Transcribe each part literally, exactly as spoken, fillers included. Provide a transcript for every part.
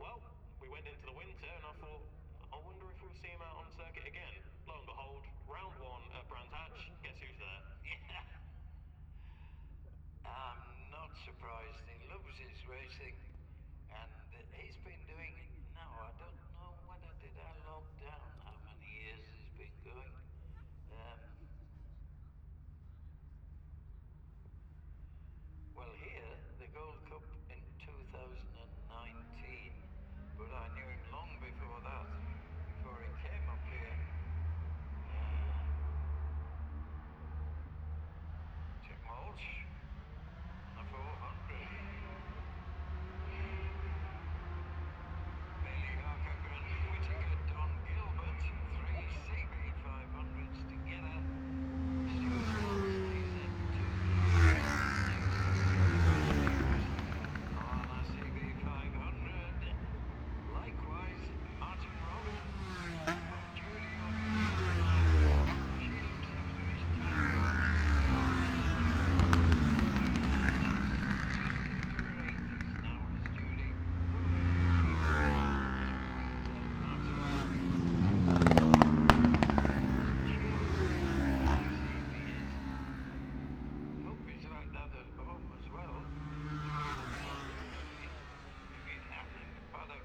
Well, we went into the winter and I thought, I wonder if we'll see him out on circuit again. Lo and behold, round one at Brands Hatch, guess who's there? Yeah. I'm not surprised. He loves his racing, and he's been doing it now. I don't know whether did I log down how many years he's been going. Um, well, here the Gold Cup in two thousand nineteen, but I knew him long before that, before he came up here. Uh, Tim Walsh on the four hundred. Bailey Harker, Grant Whittaker, Don Gilbert, three C B five hundreds together. Stuart Hall stays at two on a C B five hundred. Likewise, Martin Robbins of Judy on She looks after his time. Now is Judy. Hope he's like that at home as well. If he's happening in the paddock.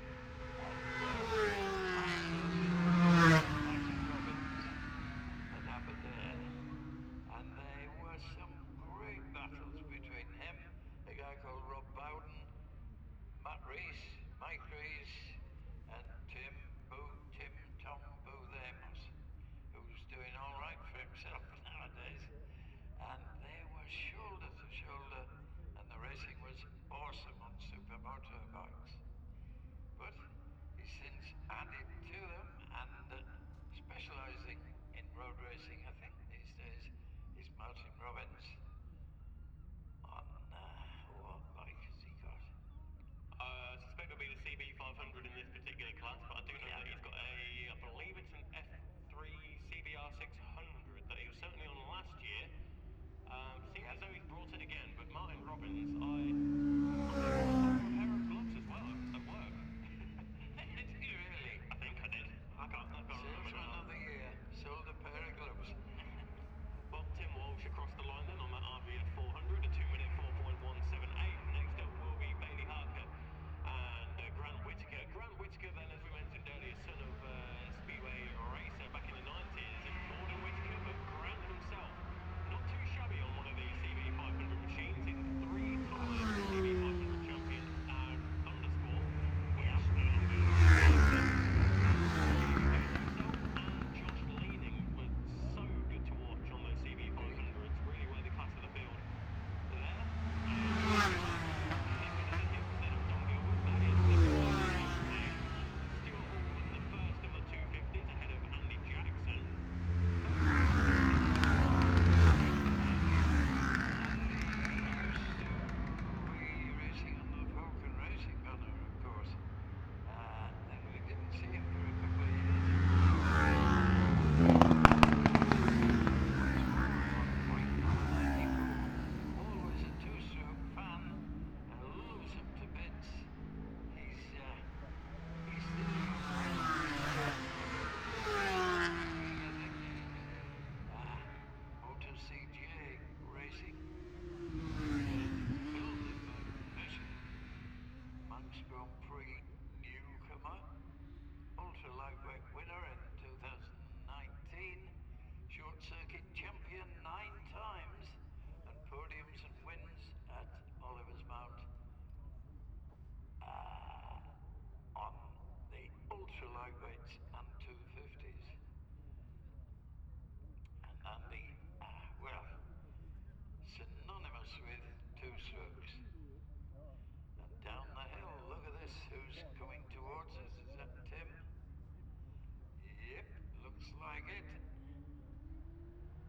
Martin Robbins had happened there. And there were some great battles between him, a guy called Rob Bowden, Matt Rees, Mike Rees, and Tim Boo, Tim Tom Boothamos, who's doing all right for himself nowadays. And they were shoulder to shoulder, and the racing was awesome on supermoto bikes. But he's since added to them and uh, specialising in road racing, I think, these days, is Martin Robbins. On uh, what bike has he got? Uh, I suspect it'll be the C B five hundred in this particular class, but I do know Yeah. that he's got a, I believe it's an F three C B R six hundred that he was certainly on last year. Um, seems Yeah. as though he's brought it again, but Martin Robbins, I, I think I saw him a pair of gloves as well at work. Did he really? I think I did. I can't, I can't remember Salesman now. of the year. Sold a pair of gloves. Well, Tim Walsh across the line then on that R V F four hundred, a two minute four point one seven eight. Next up will be Bailey Harker and uh, Grant Whittaker. Grant Whittaker then, as we mentioned earlier, son of uh, Speedway racer back in the nineties, Gordon Whittaker, but Grant himself, not too shabby on one of these C B five hundred machines. He's a three-time C B five hundred champion at Thundersport, which no longer exists. Himself and Josh Leaning were so good to watch on those C B five hundreds, really were the class of the field there. And if we then hit then of Don Gilbert, that is the Stuart Hall was the first of the two fifties ahead of Andy Jackson. Racing on the Falcon Racing banner, of course. Uh, then we didn't see him for a couple of years. Always a two-stroke fan. I loves him to bits. He's uh, he's still uh, Moto C J Racing. Built it by profession. Manx Grand Prix newcomer, ultra lightweight winner in two thousand nineteen, short circuit champion nine times, and podiums and wins at Oliver's Mount uh, on the ultra lightweights and two fifties. And Andy, uh, well, synonymous with two strokes. And down the hill, look at this, who's coming towards us? Is that Tim? Yep, looks like it.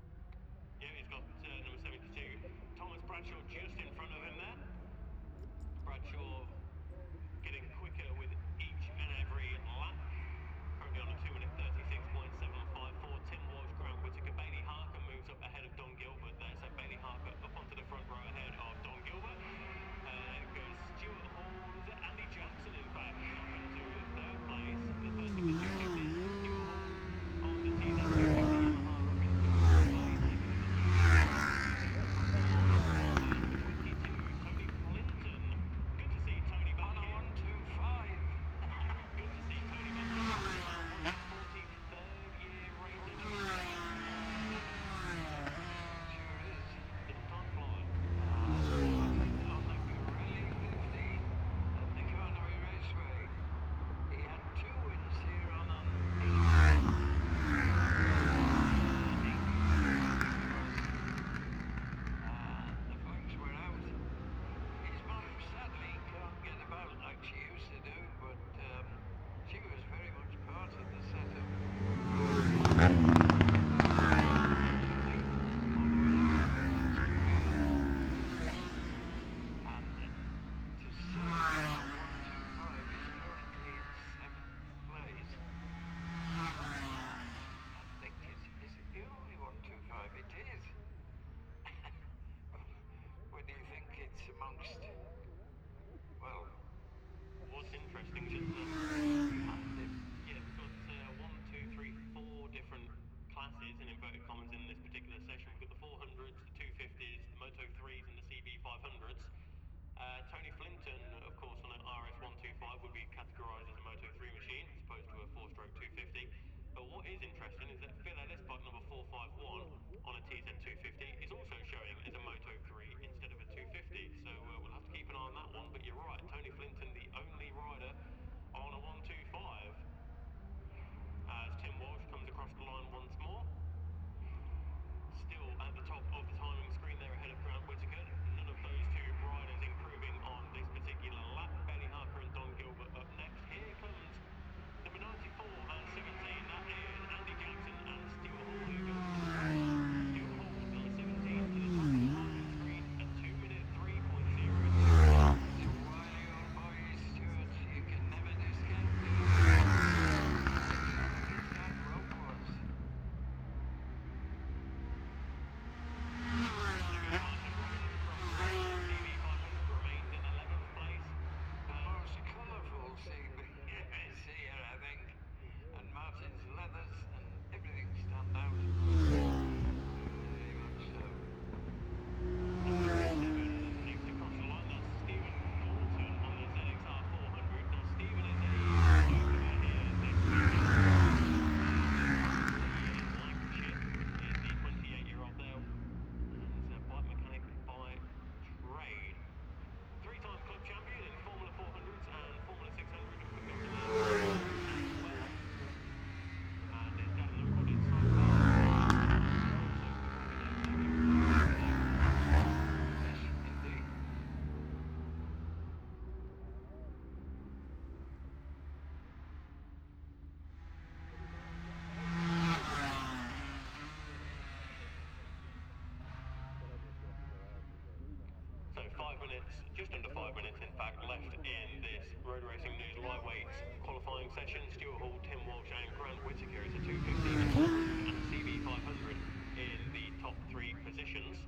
minutes, just under five minutes in fact, left in this Road Racing News lightweights qualifying session. Stuart Hall, Tim Walsh and Grant Whittaker. It's a two fifty, a four hundred and a C B five hundred in the top three positions.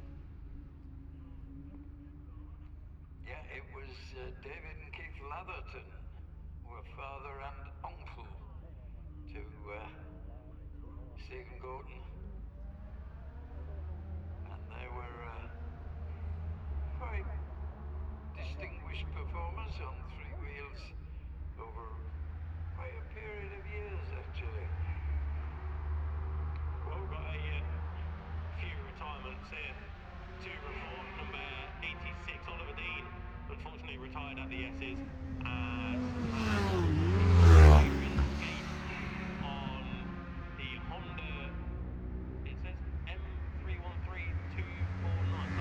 Yeah, it was uh, David and Keith Latherton were father and uncle to uh, Stephen Gorton, and they were uh, quite distinguished performers on three wheels over quite a period of years, actually. Well, we've got a uh, few retirements here to report. Number eighty-six, Oliver Dean, unfortunately retired at the S's as Adrian Skate on the Honda, it says M three one three two four nine.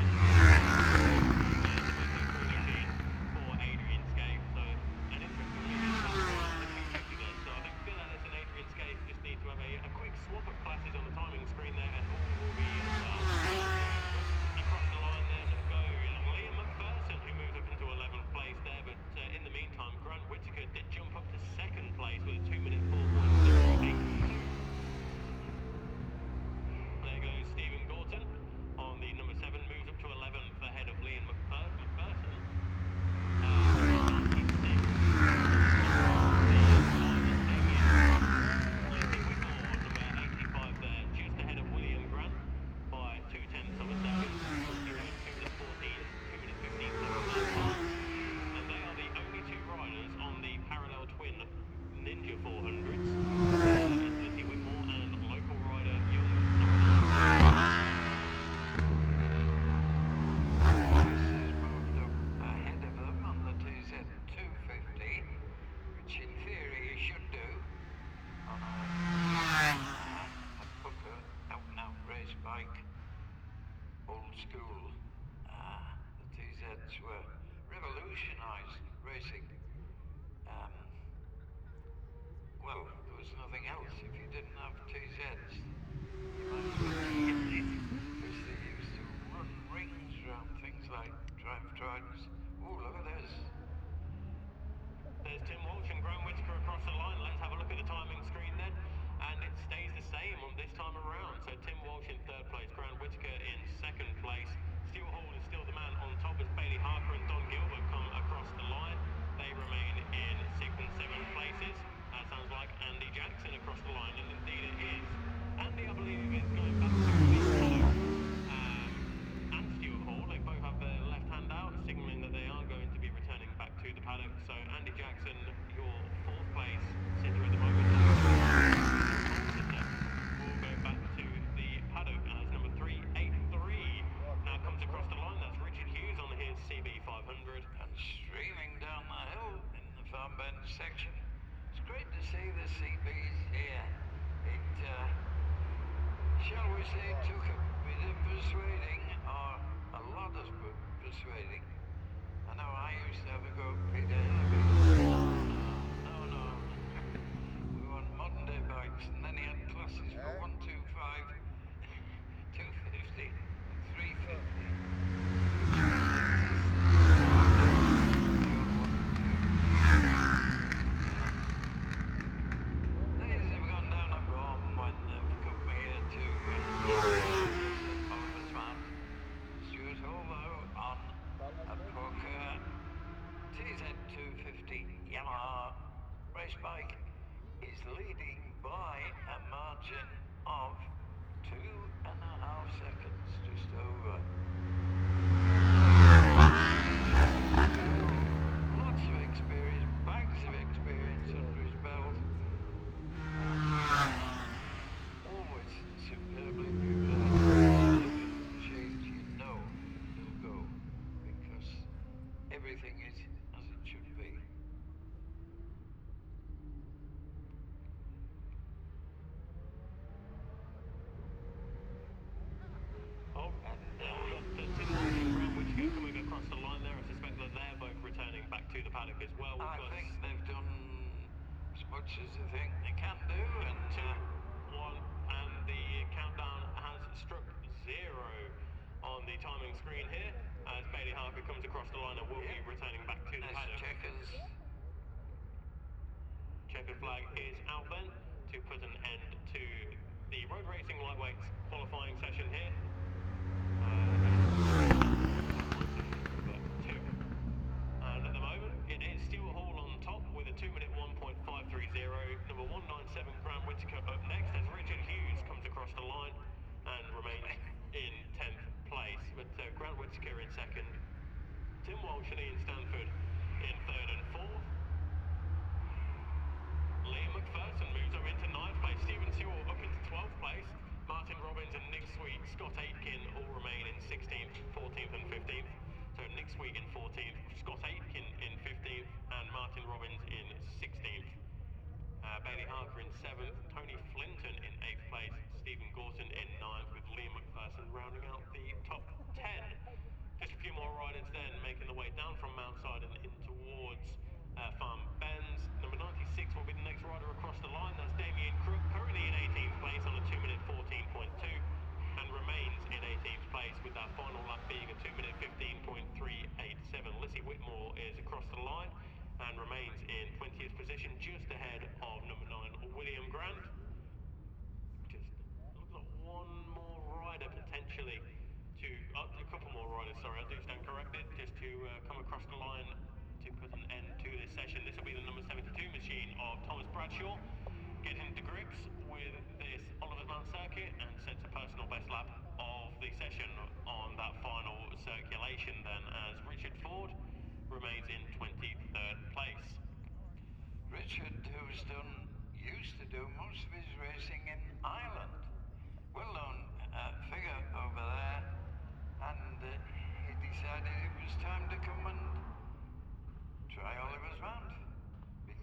For Adrian Skate, so an interesting meeting for the two fifty there. So I think Phil Ellis and Adrian Skate just need to have a, a quick swap of classes on the timing screen there, and all will be uh, across the line. Then go Liam McPherson, who moves up into eleventh place there, but uh, in the meantime, Grant Whittaker did jump up to second place with a two minute four point zero eight two. There goes Stephen Gorton on the number seven, moves up to eleventh ahead of Liam McPher- McPherson. Were revolutionised racing. Um, well, there was nothing else. If you didn't have T Zs, you might as well get it, because they used to run rings around things like Triumph Tridents. Oh, look at this. There's Tim Walsh and Grant Whittaker across the line. Let's have a look at the timing screen then. And it stays the same on this time around. So Tim Walsh in third place, Grant Whittaker in second place. Stuart Hall is still the man on top as Bailey Harker and Don Gilbert come across the line. They remain in sixth and seventh places. That sounds like Andy Jackson across the line, and indeed it is. Andy, I believe, is going back to the paddock. Um, and Stuart Hall, they both have their left hand out, signalling that they are going to be returning back to the paddock. So Andy Jackson, your fourth place sitter at the moment, will go back to the paddock as number three eighty-three now comes across the line. That's Richard Hughes on his C B five hundred. And streaming down the hill in the Farm Bend section. It's great to see the C Bs here. It, uh, shall we say, took a bit of persuading, or a lot of persuading. I know I used to have a go at Peter Hillary. No, no. We want modern day bikes, and then he had classes for one two five, two fifty, and three fifty. These have gone down a bomb when they've come here to Oliver Smart. Stuart Hall on a Poker T Z two fifty Yamaha race bike is leading by a margin of two and a half seconds, just over. Lots of experience, bags of experience under his belt. Always superbly prepared. Shades, you know he'll go, because everything is as it should be. Oh, and uh, we've got uh, Tim Walsh and Grant Whittaker coming across the line there. I suspect that they're both returning back to the paddock as well. We've I got think they've done as much as I think they can do, and two, uh, one, and the countdown has struck zero on the timing screen here. as Bailey Harker comes across the line and will Yeah. be returning back to the Nice paddock. checkers. Checkered flag is out then to put an end to the road racing lightweights qualifying session here. Two. And at the moment, it is Stuart Hall on top with a two minute one point five three zero. Number one ninety-seven, Grant Whitaker up next as Richard Hughes comes across the line and remains in tenth place. But uh, Grant Whitaker in second, Tim Walsh and Ian Stanford in third and fourth. Liam McPherson moves up into ninth place, Stephen Sewell up into twelfth place. Martin Robbins and Nick Sweet, Scott Aitken all remain in sixteenth, fourteenth and fifteenth. So Nick Sweet in fourteenth, Scott Aitken in fifteenth and Martin Robbins in sixteenth. Uh, Bailey Harker in seventh, Tony Flinton in eighth place, Stephen Gorton in ninth with Liam McPherson rounding out the top ten. Just a few more riders then making the way down from Mountside and in towards uh, Farm Bends. Number ninety-six will be the next rider across the line. That's Damien Crook, currently in eighteenth place on a two minute fourteen point two and remains in eighteenth place with that final lap being a two minute fifteen point three eight seven. Lissy Whitmore is across the line and remains in twentieth position just ahead of number nine William Grant. Just looks like one more rider potentially to, uh, a couple more riders, sorry, I do stand corrected, just to uh, come across the line to put an end to this session. This will be the number seventy-two machine of Thomas Bradshaw, getting to grips with this Oliver's Mount circuit and sets a personal best lap of the session on that final circulation then, as Richard Ford remains in twenty-third place. Richard, who's done, used to do most of his racing in Ireland. Well-known uh, figure